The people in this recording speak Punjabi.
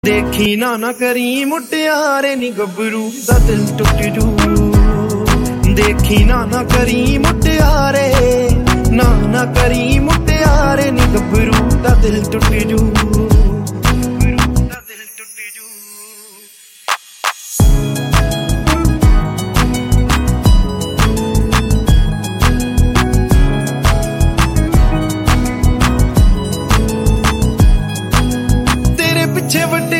ਦੇਖੀ ਨਾ ਕਰੀ ਮੁਟਿਆਰੇ ਨੀ ਗੱਭਰੂ ਦਾ ਦਿਲ ਟੁੱਟ ਜੂ। ਦੇਖੀ ਨਾ ਕਰੀ ਮੁਟਿਆਰੇ ਨਾ ਕਰੀ ਮੁਟਿਆਰੇ ਨੀ ਗੱਭਰੂ ਦਾ ਦਿਲ ਟੁੱਟ